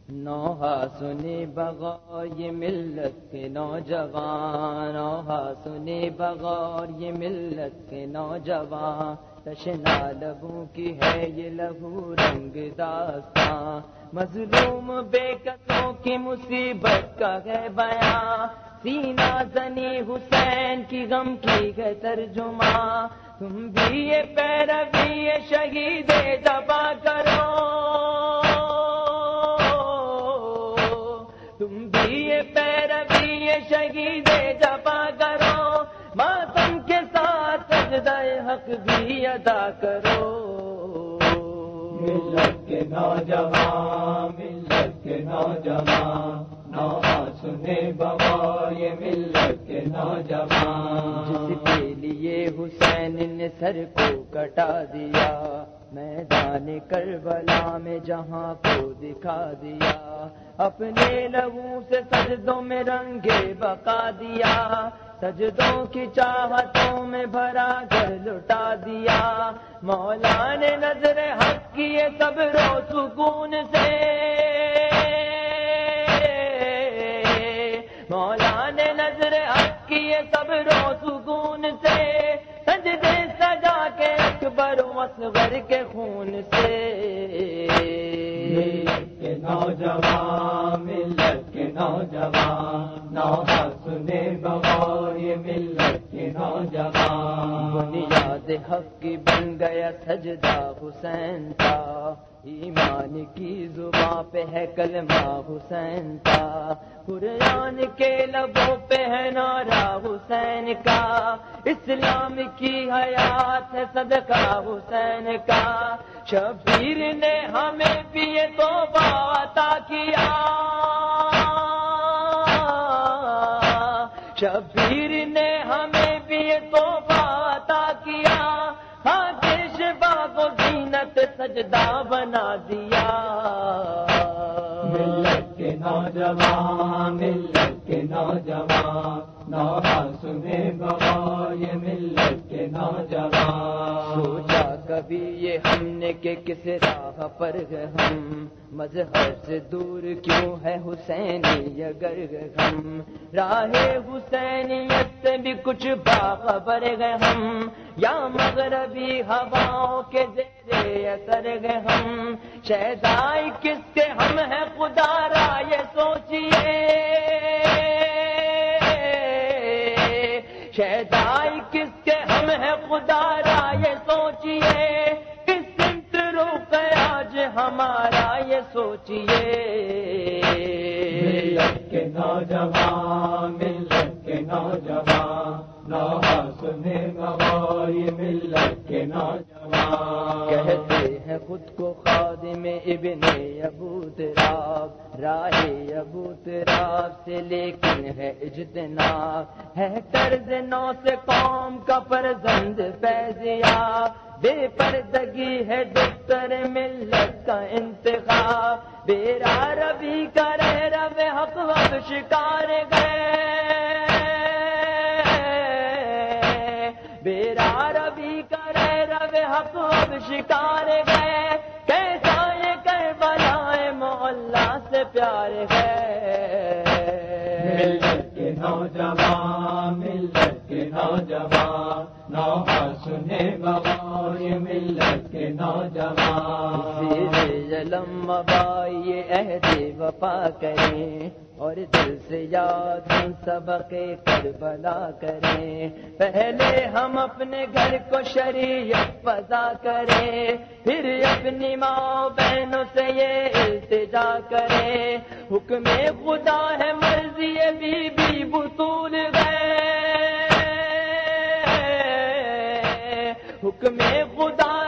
نوحہ سنے بغور یہ ملت کے نوجوان، نوحہ سنے بغور یہ ملت کے نوجوان، تشنا لبوں کی ہے یہ لہو رنگ داستاں، مظلوم بے کسوں کی مصیبت کا ہے بیان، سینہ زنی حسین کی غم کی ہے ترجمہ، تم بھی یہ پیروی یہ شہید جبا کرو، تم بھی یہ پیروی یہ شہید جبا کرو، ماتم کے ساتھ سجدہ حق بھی ادا کرو۔ ملت کے نوجوان، ملت کے نوجوان، نوحہ سنے بغور یہ ملت کے نوجوان، جس کے لیے حسین نے سر کو کٹا دیا، میدان کربلا میں جہاں کو دکھا دیا، اپنے لہو سے سجدوں میں رنگے بقا دیا، سجدوں کی چاہتوں میں بھرا گھر لٹا دیا، مولا نے نظر حق کیے صبر و سکون سے، مولا نے نظر حق کیے صبر و سکون سے، سجدے سجا کے اکبر و اصغر کے خون سے۔ ملت کے نوجوان، ملت کے نوجوان، نوحہ سنے بغور یہ ملت کے نوجوان، بنیاد حق کی بن گیا سجدہ حسین کا، ایمان کی زباں پہ ہے کلمہ حسین کا، قرآن کے لبوں پہ ہے نعرہ حسین کا، اسلام کی حیات ہے صدقہ حسین کا، شبیر نے ہمیں بھی یہ توبہ عطا کیا، شبیر نے ہمیں بھی یہ توبہ عطا کیا، آتش باغ و زینت سجدہ بنا دیا۔ ملت کے نوجوان، ملت کے نوجوان، نوحہ سنے بغور یہ ملت کے نوجوان، سوچا کبھی یہ ہم نے کہ کس راہ پر گئے ہم، مذہب سے دور کیوں ہے حسینی اگر ہم، راہ حسینیت سے بھی کچھ باخبر گئے ہم، یا مغربی ہواؤں کے زیر اثر گئے ہم، شہدائی کس کے ہم ہیں خدا را یہ سوچئے، شہدائی کس کے ہم ہیں خدا را یہ سوچئے، کس سمت رخ ہے آج ہمارا یہ سوچئے۔ ملت کے نوجوان، ملت کے نوجوان، نوحہ سنے بغور یہ ملت کے نوجوان، کہتے ہیں خود کو خادم ابن ابو تراب، راہ ابو تراب سے لیکن ہے اجتناب، ہے طرز نو سے قوم کا فرزند فیضیاب، بے پردگی ہے دفتر ملت کا انتخاب، بیرا ربی کا رہ رب حق وقت شکار گئے، بیرا ربی کا رہ رب حق وقت شکار گئے، کیسا یہ کربلا مولا سے پیار ہے۔ ملت کے نوجوان، ملت کے نوجوان، نوحہ سنے بغور یہ ملت کے نوجوان، سیرے علم بائی عہد وفا کریں اور دل سے یاد ہم سبق کربلا کریں، پہلے ہم اپنے گھر کو شریعت فضا کریں، پھر اپنی ماں بہنوں سے یہ التجا کریں، حکم خدا ہے مرضی بی بی بطول گئے، حکم خدا